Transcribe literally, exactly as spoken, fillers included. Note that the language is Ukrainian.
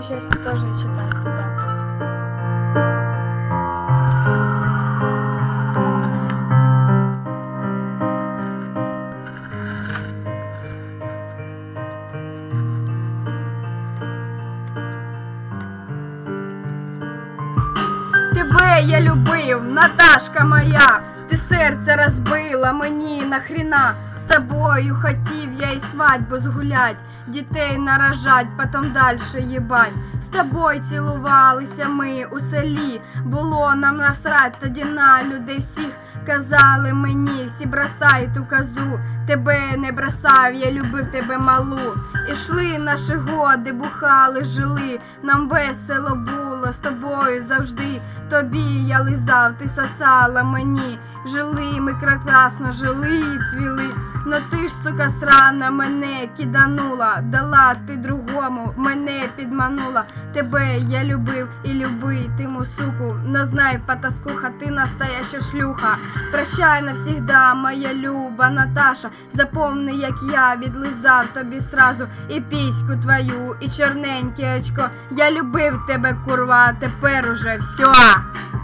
сейчас тоже читаю сюда. Тебе я любив, Наташка моя, ти серце розбила мені нахрена. З тобою хотів я і свадьбу згулять, дітей наражать, потом дальше їбать. З тобою цілувалися ми у селі, було нам насрать тоді на людей всіх. Казали мені, всі бросай ту козу, тебе не бросав, я любив тебе малу. Ішли наші годи, бухали, жили, нам весело було з тобою завжди. Тобі я лизав, ти сосала мені, жили ми прекрасно, жили і цвіли. Но ти ж, сука, срана, мене киданула, дала ти другому, мене підманула. Тебе я любив і любитиму, суку, но знай, потаскуха, ти настояща шлюха. Прощай навсігда, моя люба Наташа, запомни, як я відлизав тобі сразу і піську твою, і чорненьке очко. Я любив тебе, курва, тепер уже все.